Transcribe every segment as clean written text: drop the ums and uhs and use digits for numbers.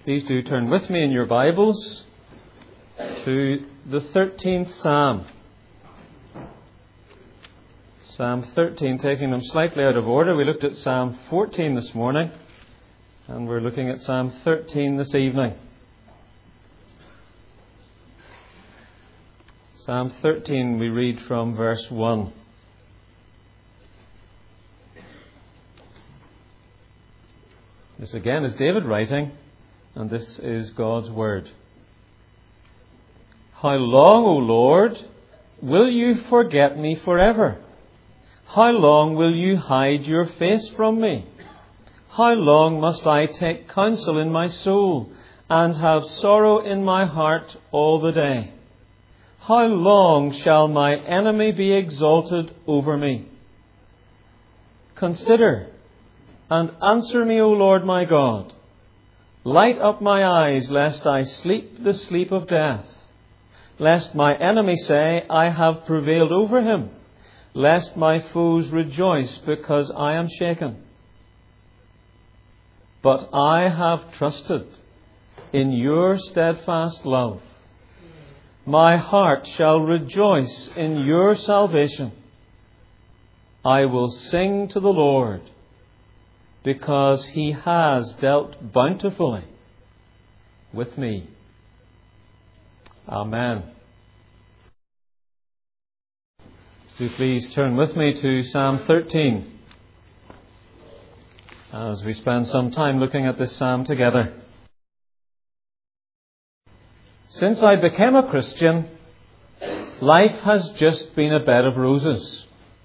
Please do turn with me in your Bibles to the 13th Psalm. Psalm 13, taking them slightly out of order. We looked at Psalm 14 this morning, and we're looking at Psalm 13 this evening. Psalm 13, we read from verse 1. This again is David writing, and this is God's Word. How long, O Lord, will you forget me forever? How long will you hide your face from me? How long must I take counsel in my soul and have sorrow in my heart all the day? How long shall my enemy be exalted over me? Consider and answer me, O Lord my God. Light up my eyes, lest I sleep the sleep of death. Lest my enemy say, I have prevailed over him. Lest my foes rejoice because I am shaken. But I have trusted in your steadfast love. My heart shall rejoice in your salvation. I will sing to the Lord, because he has dealt bountifully with me. Amen. Do please turn with me to Psalm 13 as we spend some time looking at this psalm together. Since I became a Christian, life has just been a bed of roses.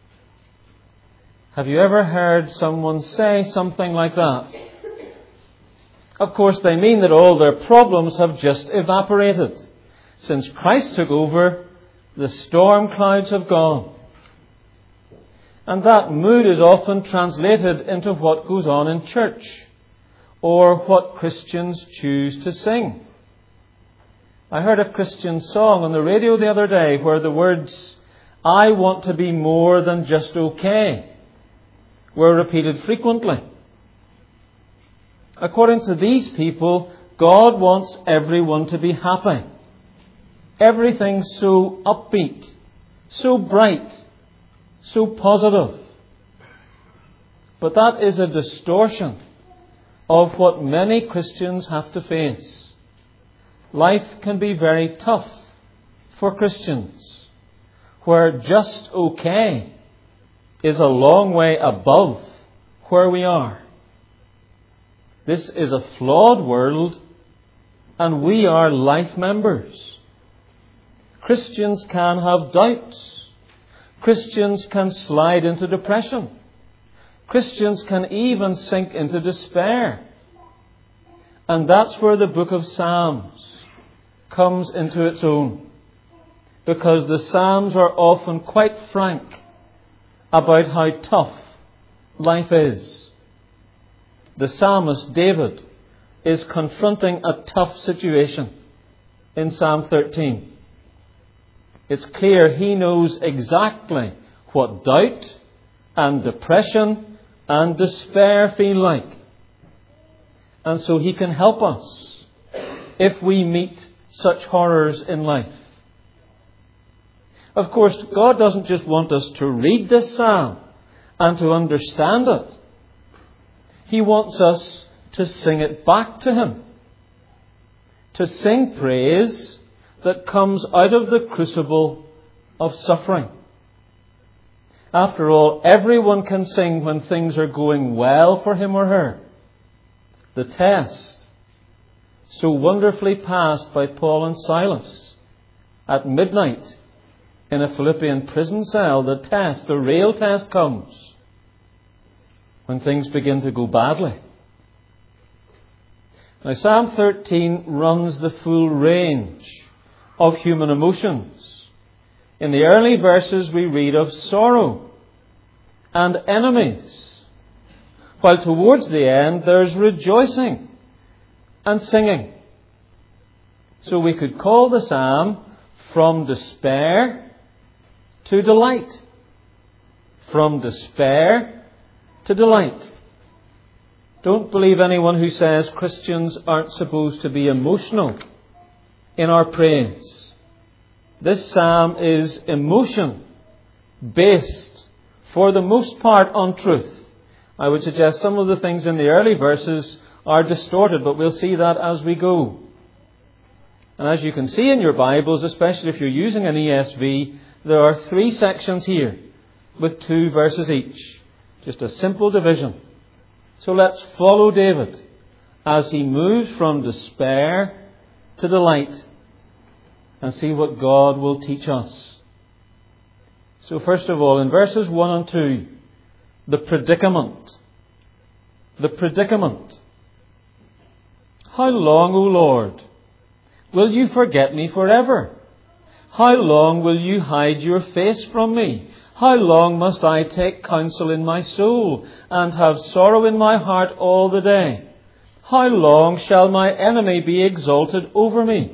Have you ever heard someone say something like that? Of course, they mean that all their problems have just evaporated. Since Christ took over, the storm clouds have gone. And that mood is often translated into what goes on in church, or what Christians choose to sing. I heard a Christian song on the radio the other day where the words, "I want to be more than just okay," were repeated frequently. According to these people, God wants everyone to be happy. Everything so upbeat, so bright, so positive. But that is a distortion of what many Christians have to face. Life can be very tough for Christians, where just okay is a long way above where we are. This is a flawed world, and we are life members. Christians can have doubts. Christians can slide into depression. Christians can even sink into despair. And that's where the book of Psalms comes into its own, because the Psalms are often quite frank about how tough life is. The psalmist David is confronting a tough situation in Psalm 13. It's clear he knows exactly what doubt and depression and despair feel like. And so he can help us if we meet such horrors in life. Of course, God doesn't just want us to read this psalm and to understand it. He wants us to sing it back to Him. To sing praise that comes out of the crucible of suffering. After all, everyone can sing when things are going well for him or her. The test, so wonderfully passed by Paul and Silas at midnight in a Philippian prison cell, the real test comes when things begin to go badly. Now, Psalm 13 runs the full range of human emotions. In the early verses we read of sorrow and enemies, while towards the end there's rejoicing and singing. So we could call the psalm From Despair to Delight. From despair to delight. Don't believe anyone who says Christians aren't supposed to be emotional in our praise. This psalm is emotion based, for the most part, on truth. I would suggest some of the things in the early verses are distorted, but we'll see that as we go. And as you can see in your Bibles, especially if you're using an ESV, there are 3 sections here with 2 verses each. Just a simple division. So let's follow David as he moves from despair to delight and see what God will teach us. So first of all, in verses 1 and 2, the predicament. The predicament. How long, O Lord, will you forget me forever? How long will you hide your face from me? How long must I take counsel in my soul and have sorrow in my heart all the day? How long shall my enemy be exalted over me?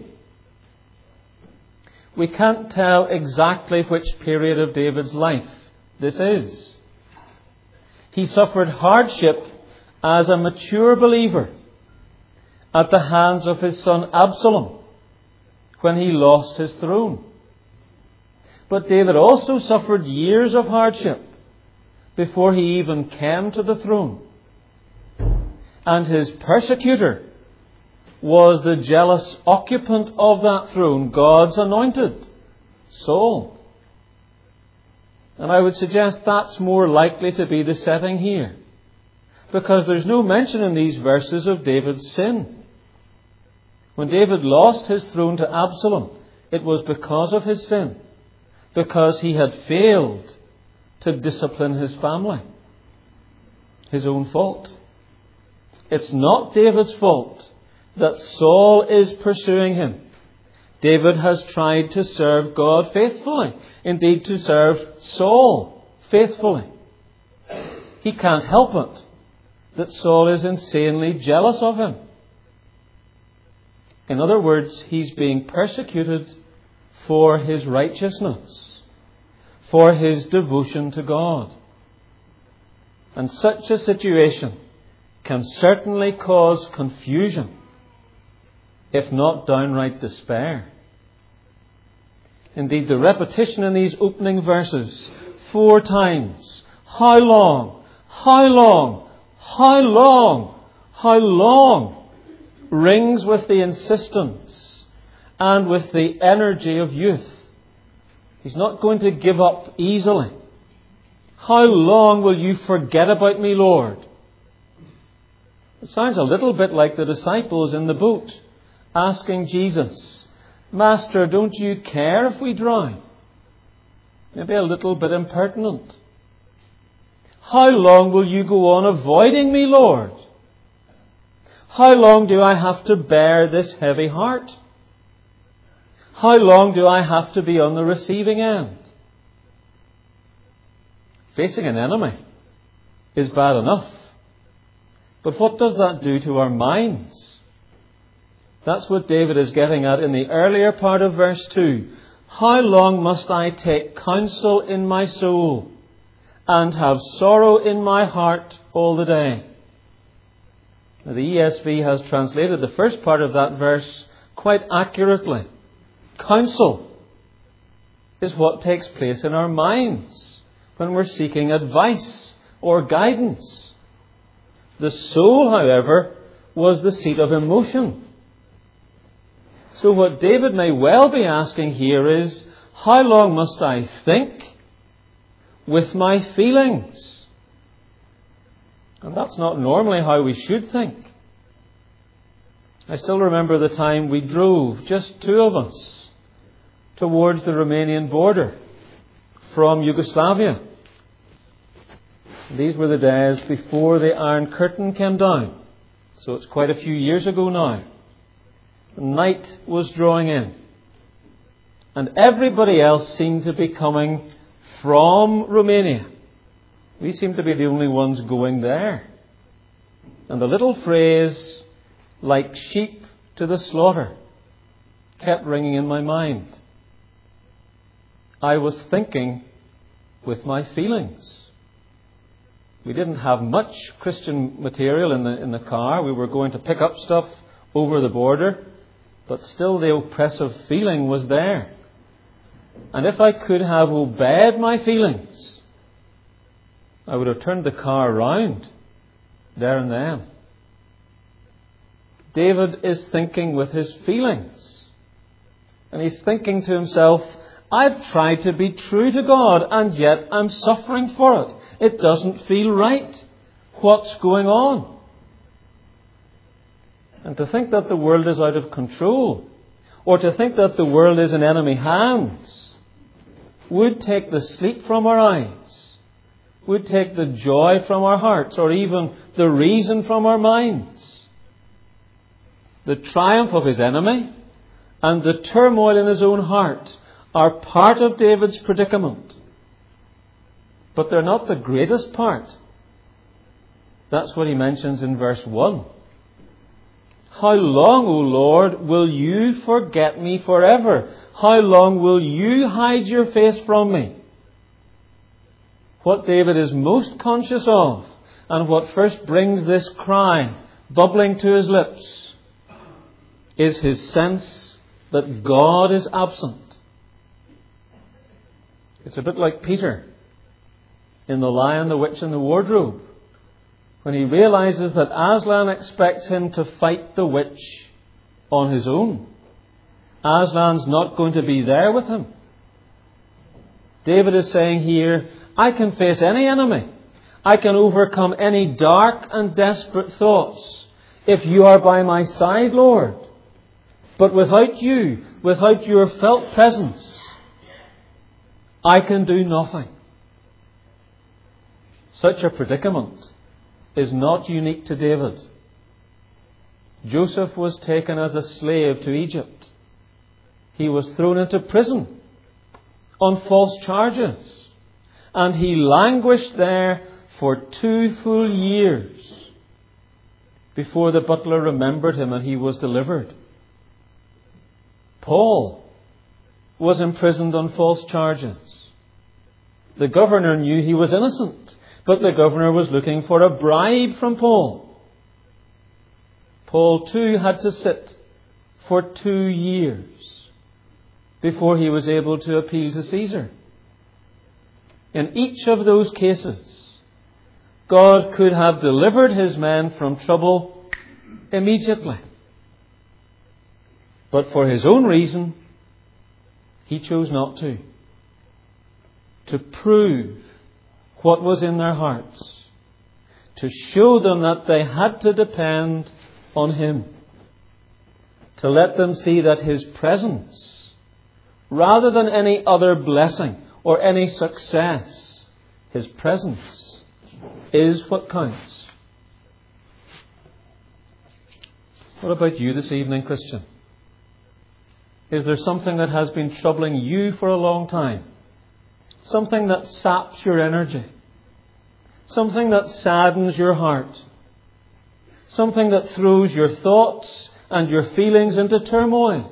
We can't tell exactly which period of David's life this is. He suffered hardship as a mature believer at the hands of his son Absalom when he lost his throne. But David also suffered years of hardship before he even came to the throne. And his persecutor was the jealous occupant of that throne, God's anointed, Saul. And I would suggest that's more likely to be the setting here, because there's no mention in these verses of David's sin. When David lost his throne to Absalom, it was because of his sin, because he had failed to discipline his family. His own fault. It's not David's fault that Saul is pursuing him. David has tried to serve God faithfully. Indeed, to serve Saul faithfully. He can't help it that Saul is insanely jealous of him. In other words, he's being persecuted for his righteousness, for his devotion to God. And such a situation can certainly cause confusion, if not downright despair. Indeed, the repetition in these opening verses 4 times, how long, how long, how long, how long, rings with the insistence and with the energy of youth. He's not going to give up easily. How long will you forget about me, Lord? It sounds a little bit like the disciples in the boat asking Jesus, Master, don't you care if we drown? Maybe a little bit impertinent. How long will you go on avoiding me, Lord? How long do I have to bear this heavy heart? How long do I have to be on the receiving end? Facing an enemy is bad enough. But what does that do to our minds? That's what David is getting at in the earlier part of verse 2. How long must I take counsel in my soul and have sorrow in my heart all the day? Now, the ESV has translated the first part of that verse quite accurately. Counsel is what takes place in our minds when we're seeking advice or guidance. The soul, however, was the seat of emotion. So what David may well be asking here is, how long must I think with my feelings? And that's not normally how we should think. I still remember the time we drove, just 2 of us, towards the Romanian border from Yugoslavia. These were the days before the Iron Curtain came down. So it's quite a few years ago now. Night was drawing in. And everybody else seemed to be coming from Romania. We seemed to be the only ones going there. And the little phrase, like sheep to the slaughter, kept ringing in my mind. I was thinking with my feelings. We didn't have much Christian material in the car. We were going to pick up stuff over the border, but still the oppressive feeling was there. And if I could have obeyed my feelings, I would have turned the car around there and then. David is thinking with his feelings. And he's thinking to himself, I've tried to be true to God, and yet I'm suffering for it. It doesn't feel right. What's going on? And to think that the world is out of control, or to think that the world is in enemy hands, would take the sleep from our eyes, would take the joy from our hearts, or even the reason from our minds. The triumph of his enemy and the turmoil in his own heart are part of David's predicament. But they're not the greatest part. That's what he mentions in verse 1. How long, O Lord, will you forget me forever? How long will you hide your face from me? What David is most conscious of, and what first brings this cry bubbling to his lips, is his sense that God is absent. It's a bit like Peter in The Lion, the Witch and the Wardrobe, when he realizes that Aslan expects him to fight the witch on his own. Aslan's not going to be there with him. David is saying here, I can face any enemy. I can overcome any dark and desperate thoughts if you are by my side, Lord. But without you, without your felt presence, I can do nothing. Such a predicament is not unique to David. Joseph was taken as a slave to Egypt. He was thrown into prison on false charges. And he languished there for 2 full years before the butler remembered him and he was delivered. Paul was imprisoned on false charges. The governor knew he was innocent, but the governor was looking for a bribe from Paul. Paul too had to sit for 2 years before he was able to appeal to Caesar. In each of those cases, God could have delivered his men from trouble immediately. But for his own reason, he chose not to. To prove what was in their hearts. To show them that they had to depend on him. To let them see that his presence, rather than any other blessing or any success, his presence is what counts. What about you this evening, Christian? Is there something that has been troubling you for a long time? Something that saps your energy? Something that saddens your heart? Something that throws your thoughts and your feelings into turmoil?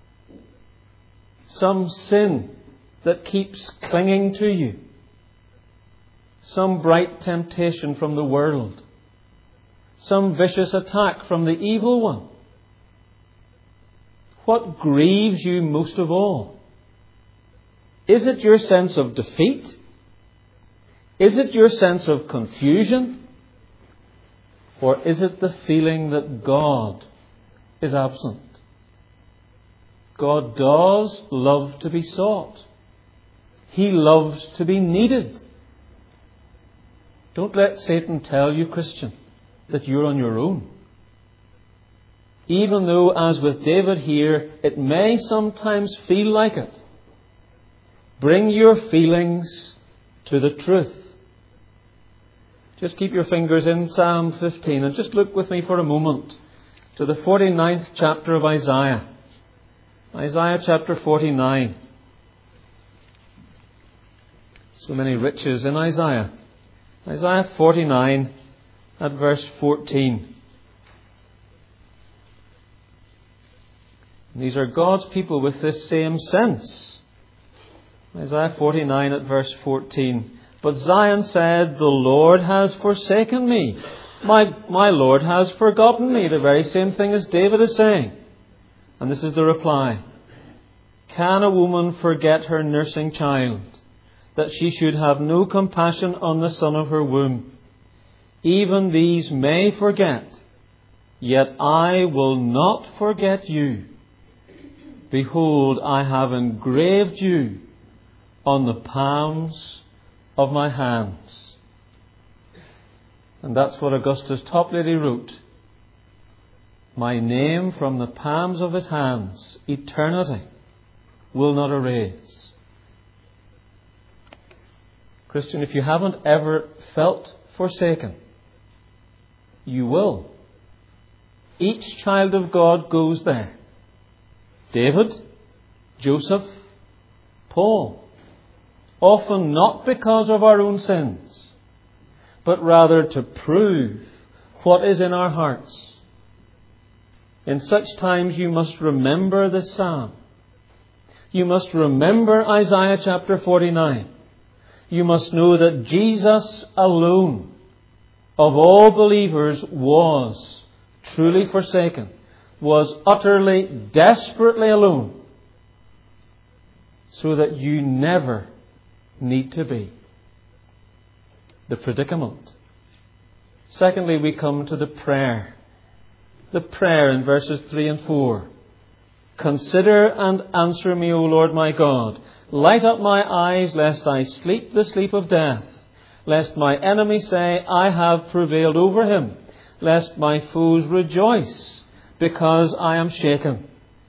Some sin that keeps clinging to you? Some bright temptation from the world? Some vicious attack from the evil one? What grieves you most of all? Is it your sense of defeat? Is it your sense of confusion? Or is it the feeling that God is absent? God does love to be sought. He loves to be needed. Don't let Satan tell you, Christian, that you're on your own. Even though, as with David here, it may sometimes feel like it. Bring your feelings to the truth. Just keep your fingers in Psalm 15 and just look with me for a moment to the 49th chapter of Isaiah. Isaiah chapter 49. So many riches in Isaiah. Isaiah 49 at verse 14. And these are God's people with this same sense. Isaiah 49 at verse 14. But Zion said, the Lord has forsaken me. My Lord has forgotten me. The very same thing as David is saying. And this is the reply. Can a woman forget her nursing child, that she should have no compassion on the son of her womb? Even these may forget, yet I will not forget you. Behold, I have engraved you on the palms of my hands. And that's what Augustus Toplady wrote. My name from the palms of his hands, eternity will not erase. Christian, if you haven't ever felt forsaken, you will. Each child of God goes there. David, Joseph, Paul. Often not because of our own sins, but rather to prove what is in our hearts. In such times you must remember this psalm. You must remember Isaiah chapter 49. You must know that Jesus alone of all believers was truly forsaken, was utterly, desperately alone, so that you never need to be. The predicament. Secondly, we come to the prayer. The prayer in verses 3 and 4. Consider and answer me, O Lord my God. Light up my eyes, lest I sleep the sleep of death. Lest my enemy say, I have prevailed over him. Lest my foes rejoice, because I am shaken.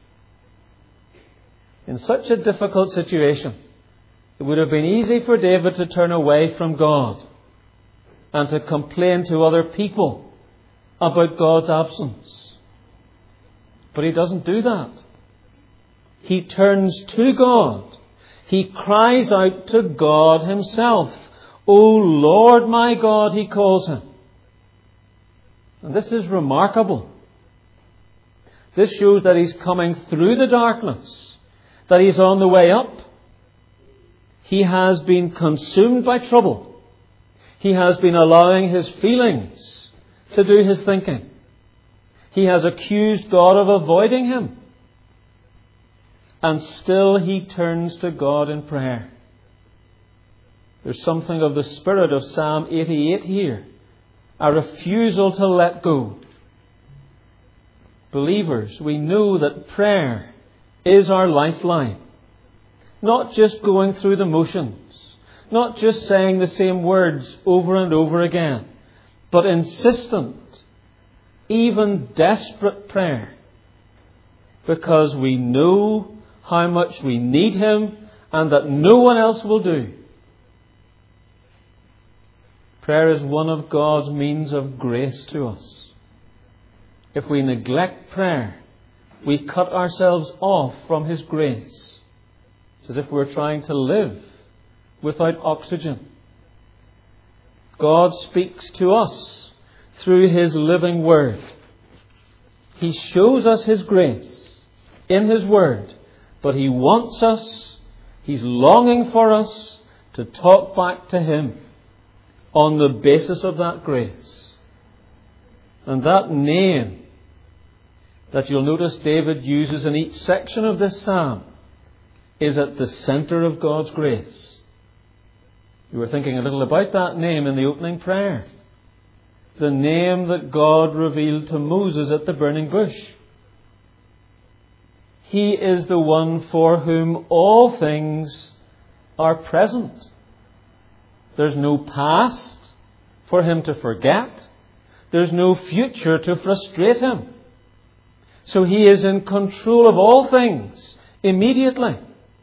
In such a difficult situation, it would have been easy for David to turn away from God and to complain to other people about God's absence. But he doesn't do that. He turns to God. He cries out to God himself. O Lord my God, he calls him. And this is remarkable. This shows that he's coming through the darkness, that he's on the way up. He has been consumed by trouble. He has been allowing his feelings to do his thinking. He has accused God of avoiding him. And still he turns to God in prayer. There's something of the spirit of Psalm 88 here. A refusal to let go. Believers, we know that prayer is our lifeline. Not just going through the motions. Not just saying the same words over and over again. But insistent, even desperate prayer. Because we know how much we need him and that no one else will do. Prayer is one of God's means of grace to us. If we neglect prayer, we cut ourselves off from his grace. It's as if we're trying to live without oxygen. God speaks to us through his living word. He shows us his grace in his word, but he wants us, he's longing for us to talk back to him on the basis of that grace. And that name that you'll notice David uses in each section of this psalm is at the center of God's grace. You were thinking a little about that name in the opening prayer. The name that God revealed to Moses at the burning bush. He is the one for whom all things are present. There's no past for him to forget. There's no future to frustrate him. So he is in control of all things immediately.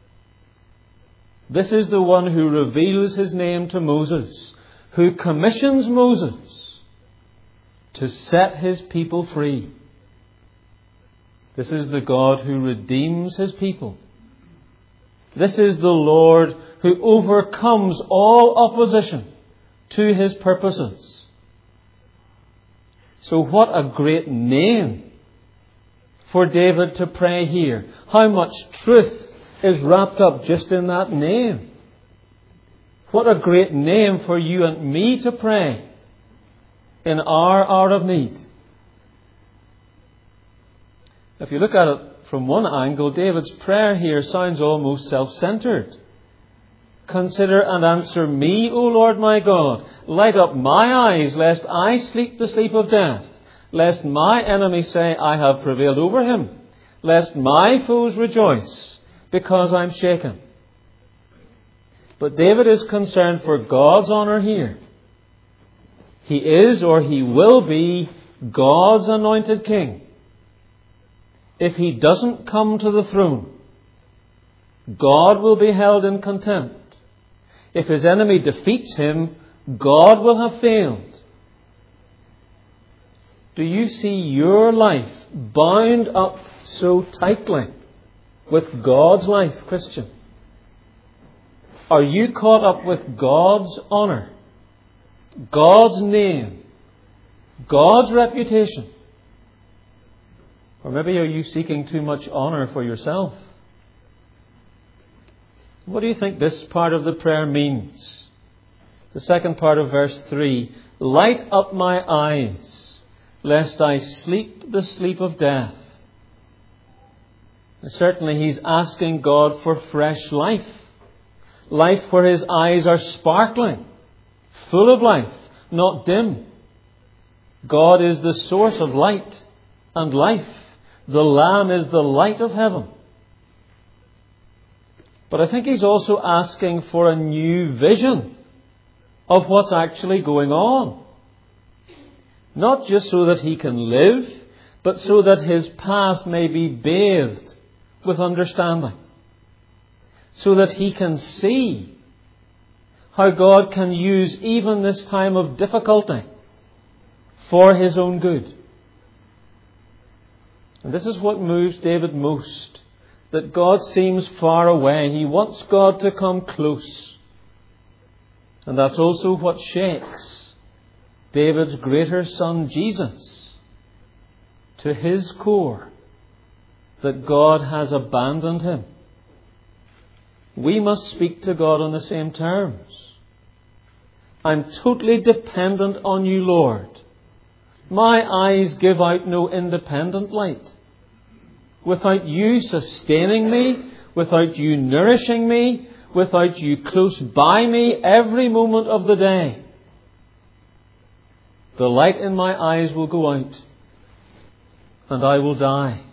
This is the one who reveals his name to Moses, who commissions Moses to set his people free. This is the God who redeems his people. This is the Lord who overcomes all opposition to his purposes. So what a great name for David to pray here. How much truth is wrapped up just in that name. What a great name for you and me to pray in our hour of need. If you look at it from one angle, David's prayer here sounds almost self-centered. Consider and answer me, O Lord my God. Light up my eyes, lest I sleep the sleep of death. Lest my enemy say, I have prevailed over him. Lest my foes rejoice, because I'm shaken. But David is concerned for God's honour here. He is, or he will be, God's anointed king. If he doesn't come to the throne, God will be held in contempt. If his enemy defeats him, God will have failed. Do you see your life bound up so tightly with God's life, Christian? Are you caught up with God's honour, God's name, God's reputation? Or maybe are you seeking too much honour for yourself? What do you think this part of the prayer means? The second part of verse 3. Light up my eyes, lest I sleep the sleep of death. And certainly he's asking God for fresh life. Life where his eyes are sparkling, full of life, not dim. God is the source of light and life. The Lamb is the light of heaven. But I think he's also asking for a new vision of what's actually going on. Not just so that he can live, but so that his path may be bathed with understanding. So that he can see how God can use even this time of difficulty for his own good. And this is what moves David most. That God seems far away. He wants God to come close. And that's also what shakes David's greater son Jesus to his core. That God has abandoned him. We must speak to God on the same terms. I'm totally dependent on you, Lord. My eyes give out no independent light. Without you sustaining me, without you nourishing me, without you close by me every moment of the day, the light in my eyes will go out and I will die.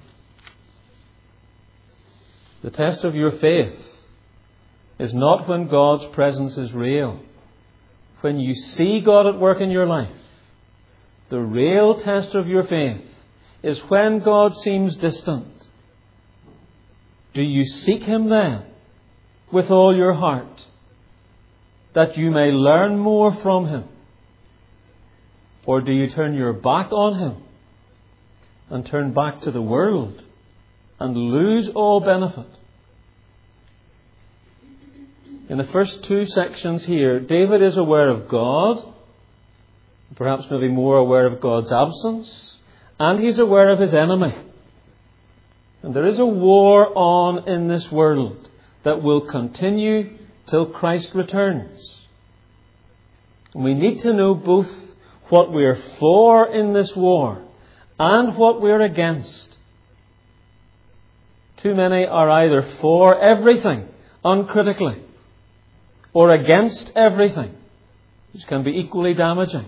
The test of your faith is not when God's presence is real. When you see God at work in your life. The real test of your faith is when God seems distant. Do you seek him then with all your heart, that you may learn more from him? Or do you turn your back on him and turn back to the world and lose all benefit? In the first two sections here, David is aware of God, perhaps maybe more aware of God's absence, and he's aware of his enemy. And there is a war on in this world that will continue till Christ returns. And we need to know both what we are for in this war and what we are against. Too many are either for everything uncritically or against everything, which can be equally damaging.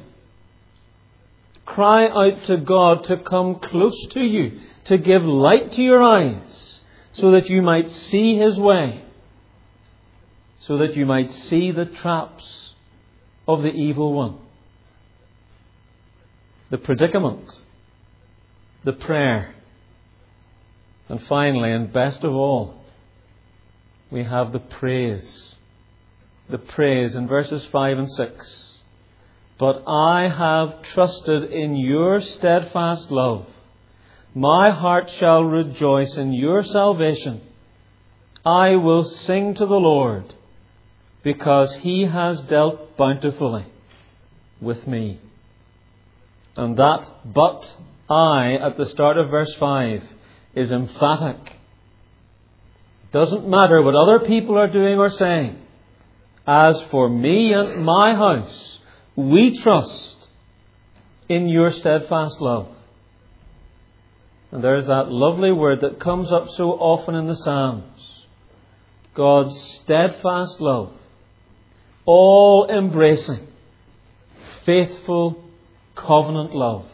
Cry out to God to come close to you, to give light to your eyes, so that you might see his way, so that you might see the traps of the evil one. The predicament, the prayer, and finally, and best of all, we have the praise. The praise in verses 5 and 6. But I have trusted in your steadfast love. My heart shall rejoice in your salvation. I will sing to the Lord, because he has dealt bountifully with me. And that but I at the start of verse 5 is emphatic. It doesn't matter what other people are doing or saying. As for me and my house, we trust in your steadfast love. And there's that lovely word that comes up so often in the Psalms. God's steadfast love, all embracing, faithful covenant love.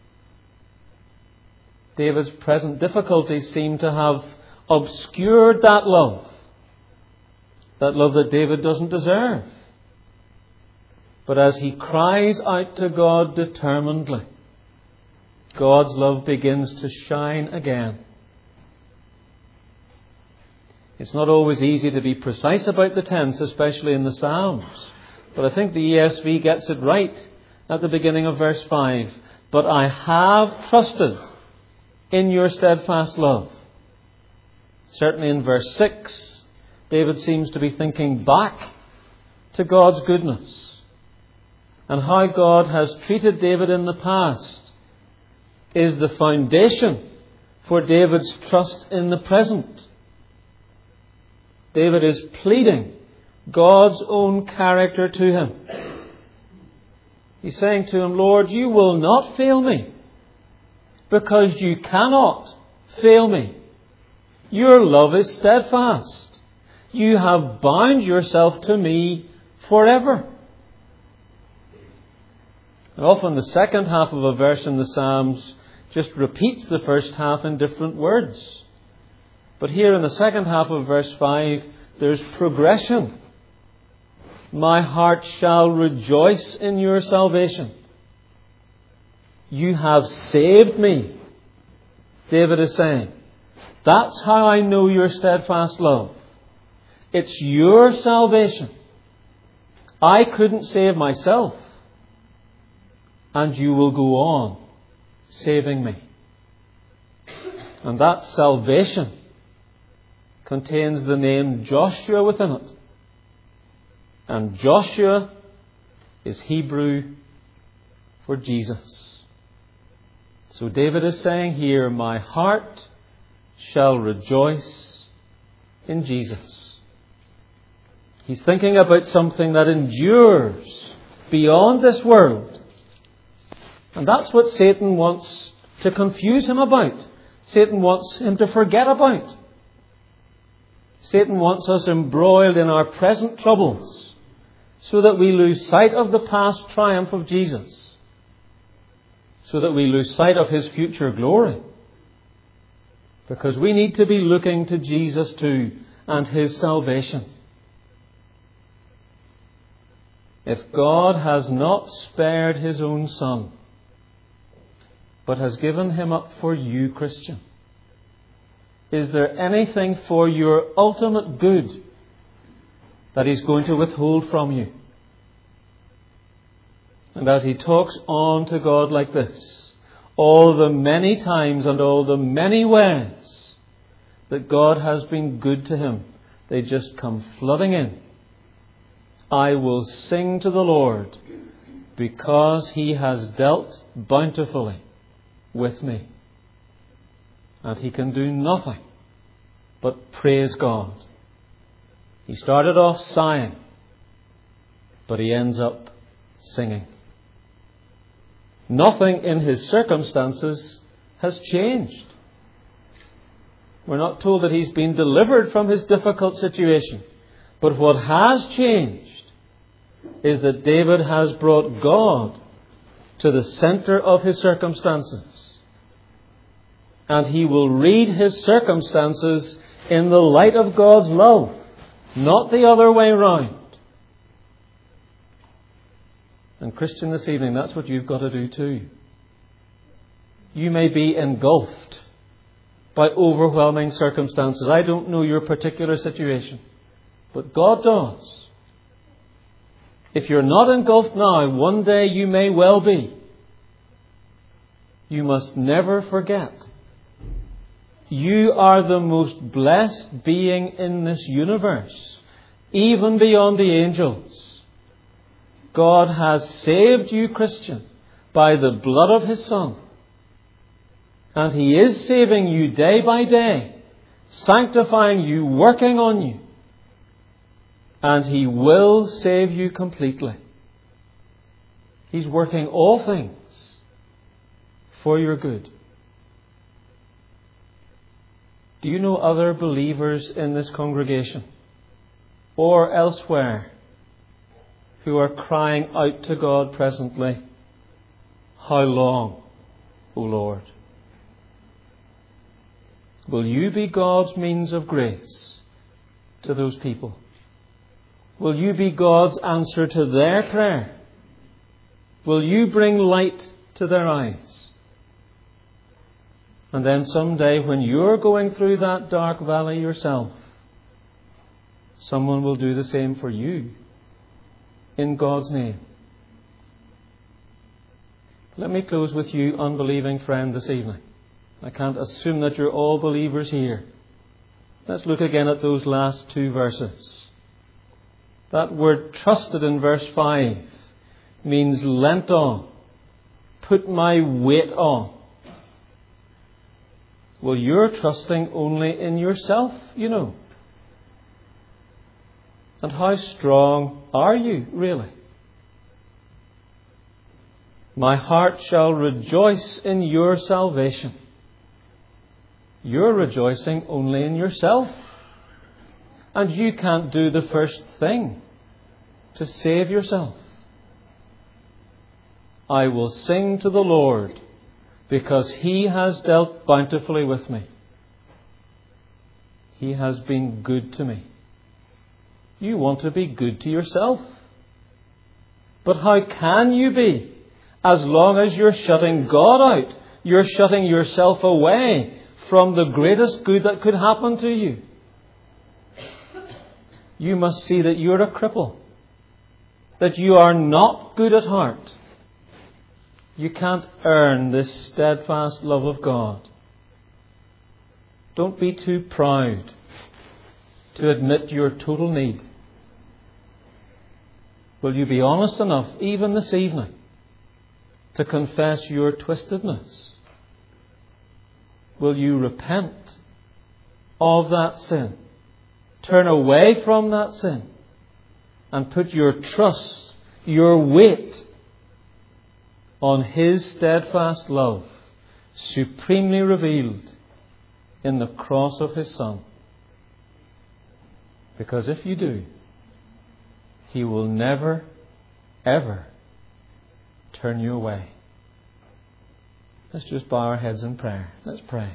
David's present difficulties seem to have obscured that love that David doesn't deserve. But as he cries out to God determinedly, God's love begins to shine again. It's not always easy to be precise about the tense, especially in the Psalms. But I think the ESV gets it right at the beginning of verse 5. But I have trusted in your steadfast love. Certainly in verse 6, David seems to be thinking back to God's goodness and how God has treated David in the past is the foundation for David's trust in the present. David is pleading God's own character to him. He's saying to him, Lord, you will not fail me because you cannot fail me. Your love is steadfast. You have bound yourself to me forever. And often the second half of a verse in the Psalms just repeats the first half in different words. But here in the second half of verse 5, there's progression. My heart shall rejoice in your salvation. You have saved me, David is saying. That's how I know your steadfast love. It's your salvation. I couldn't save myself. And you will go on saving me. And that salvation contains the name Joshua within it. And Joshua is Hebrew for Jesus. So David is saying here, my heart shall rejoice in Jesus. He's thinking about something that endures beyond this world. And that's what Satan wants to confuse him about. Satan wants him to forget about. Satan wants us embroiled in our present troubles so that we lose sight of the past triumph of Jesus, so that we lose sight of his future glory. Because we need to be looking to Jesus too and his salvation. If God has not spared his own Son, but has given him up for you, Christian, is there anything for your ultimate good that he's going to withhold from you? And as he talks on to God like this, all the many times and all the many ways that God has been good to him, they just come flooding in. I will sing to the Lord because he has dealt bountifully with me. And he can do nothing but praise God. He started off sighing, but he ends up singing. Nothing in his circumstances has changed. We're not told that he's been delivered from his difficult situation. But what has changed is that David has brought God to the center of his circumstances. And he will read his circumstances in the light of God's love, not the other way round. And Christian, this evening, that's what you've got to do too. You may be engulfed by overwhelming circumstances. I don't know your particular situation, but God does. If you're not engulfed now, one day you may well be. You must never forget. You are the most blessed being in this universe, even beyond the angels. God has saved you, Christian, by the blood of his Son. And he is saving you day by day, sanctifying you, working on you. And He will save you completely. He's working all things for your good. Do you know other believers in this congregation or elsewhere who are crying out to God presently, "How long, O Lord?" Will you be God's means of grace to those people? Will you be God's answer to their prayer? Will you bring light to their eyes? And then someday when you're going through that dark valley yourself, someone will do the same for you in God's name. Let me close with you, unbelieving friend, this evening. I can't assume that you're all believers here. Let's look again at those last two verses. That word trusted in verse 5 means lent on, put my weight on. Well, you're trusting only in yourself, you know. And how strong are you, really? My heart shall rejoice in your salvation. You're rejoicing only in yourself. And you can't do the first thing to save yourself. I will sing to the Lord because He has dealt bountifully with me. He has been good to me. You want to be good to yourself. But how can you be as long as you're shutting God out? You're shutting yourself away from the greatest good that could happen to you. You must see that you're a cripple, that you are not good at heart. You can't earn this steadfast love of God. Don't be too proud to admit your total need. Will you be honest enough, even this evening, to confess your twistedness? Will you repent of that sin? Turn away from that sin and put your trust, your weight on His steadfast love, supremely revealed in the cross of His Son. Because if you do, He will never, ever turn you away. Let's just bow our heads in prayer. Let's pray.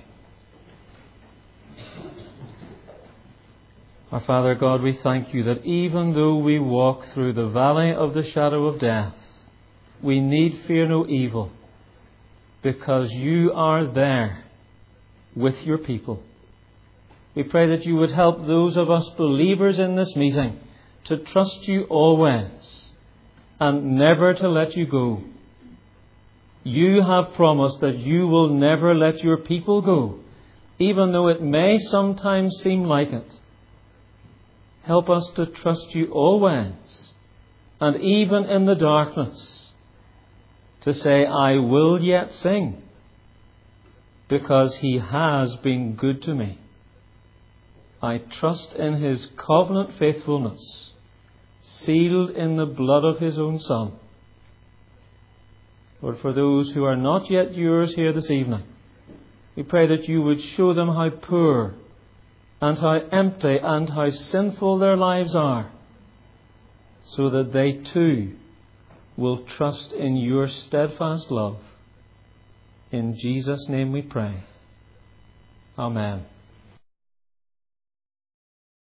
Our Father God, we thank You that even though we walk through the valley of the shadow of death, we need fear no evil, because You are there with Your people. We pray that You would help those of us believers in this meeting to trust You always and never to let You go. You have promised that You will never let Your people go, even though it may sometimes seem like it. Help us to trust You always, and even in the darkness, to say, I will yet sing, because He has been good to me. I trust in His covenant faithfulness, sealed in the blood of His own Son. Lord, for those who are not yet Yours here this evening, we pray that You would show them how poor and how empty and how sinful their lives are, so that they too will trust in Your steadfast love. In Jesus' name we pray. Amen.